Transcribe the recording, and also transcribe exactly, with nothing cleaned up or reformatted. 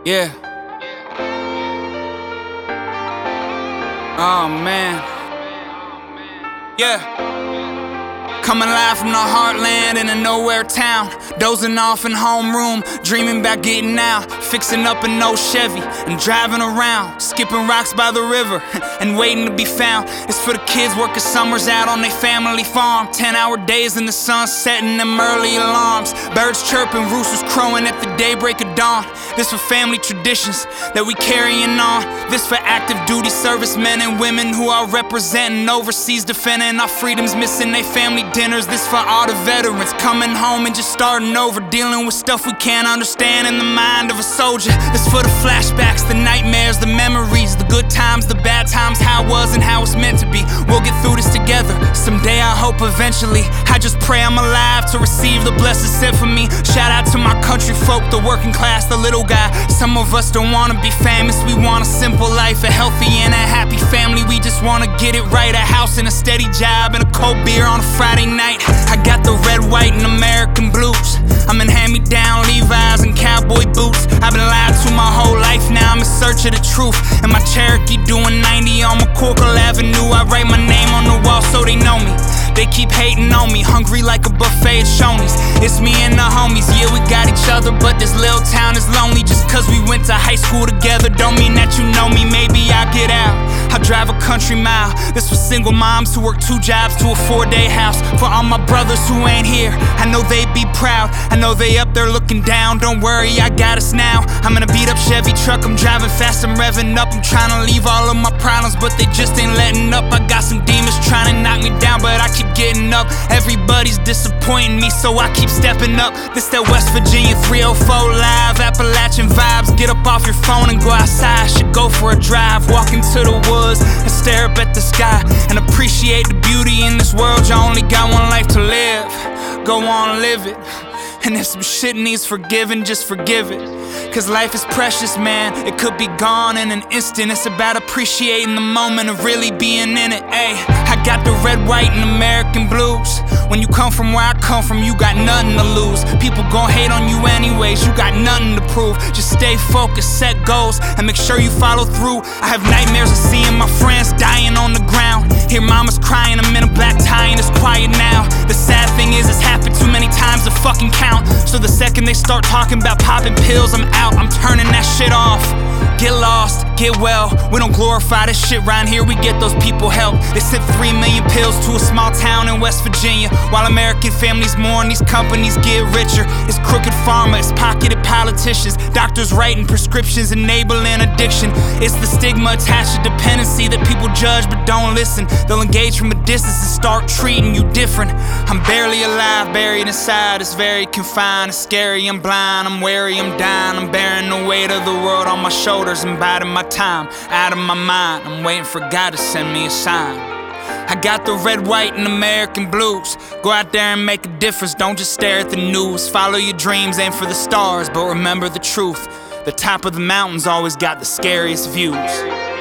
Yeah. Oh man. Yeah. Coming live from the heartland in a nowhere town. Dozing off in homeroom, dreaming about getting out. Fixing up an old Chevy and driving around. Skipping rocks by the river and waiting to be found. It's for the kids working summers out on their family farm. Ten hour days in the sun, setting them early alarms. Birds chirping, roosters crowing at the daybreak of dawn. This for family traditions that we carrying on. This for active duty servicemen and women who are representing overseas, defending our freedoms, missing their family dinners. This for all the veterans coming home and just starting over, dealing with stuff we can't understand in the mind of a soldier. This for the flashbacks, the nightmares, the memories, the good times, the bad times, how it was and how it's meant to be. We'll get through this together, someday I hope eventually. I just pray I'm alive to receive the blessed sent for me. Shout out to my country folk, the working class, the little guy. Some of us don't wanna be famous, we want a simple life, a healthy and a happy family. We just wanna get it right, a house and a steady job and a cold beer on a Friday night. I got the red, white, and American blues. I'm in hand-me-down Levi's and cowboy boots. I've been lied to my whole life, now I'm in search of the truth. And my Cherokee doing ninety on McCorkle Avenue. I write my name on the wall so they know me. They keep hating on me, hungry like a buffet at Shoney's. It's me and the homies, yeah we got each other, but this little town is lonely. Just cause we went to high school together don't mean that you know me. Maybe I'll get out, I'll drive a country mile. This for single moms who work two jobs to a four-day house. For all my brothers who ain't here, I know they'd be proud. I know they up there looking down, don't worry, I got us now. I'm in a beat up Chevy truck, I'm driving fast, I'm revving up. I'm trying to leave all of my problems, but they just ain't letting up. I got some demons trying to knock me down, but I keep getting up. Everybody's disappointing me, so I keep stepping up. This that West Virginia three oh four live, Appalachian vibes. Get up off your phone and go outside, should go for a drive. Walk into the woods and stare up at the sky and appreciate the beauty in this world. You only got one life to live, go on, live it. And if some shit needs forgiving, just forgive it. Cause life is precious, man, it could be gone in an instant. It's about appreciating the moment of really being in it. Ayy, I got the red, white, and American blues. When you come from where I come from, you got nothing to lose. People gon' hate on you anyways, you got nothing to prove. Just stay focused, set goals, and make sure you follow through. I have nightmares of seeing my friends dying on the ground. Hear mamas crying, I'm in a black tie and it's quiet now. The sad thing is it's happened too many times to fucking count. So the second they start talking about popping pills, I'm out, I'm turning that shit off. Get lost, get well, we don't glorify this shit round here, we get those people help. They sent three million pills to a small town in West Virginia, while American families mourn, these companies get richer. It's crooked pharma, it's pocketed politicians, doctors writing prescriptions, enabling addiction. It's the stigma attached to dependency that people judge but don't listen. They'll engage from a distance and start treating you different. I'm barely alive, buried inside, it's very confined. It's scary, I'm blind, I'm wary, I'm dying. I'm bearing the weight of the world on my shoulders and biding my time, out of my mind. I'm waiting for God to send me a sign. I got the red, white, and American blues. Go out there and make a difference, don't just stare at the news. Follow your dreams, aim for the stars, but remember the truth. The top of the mountain's always got the scariest views.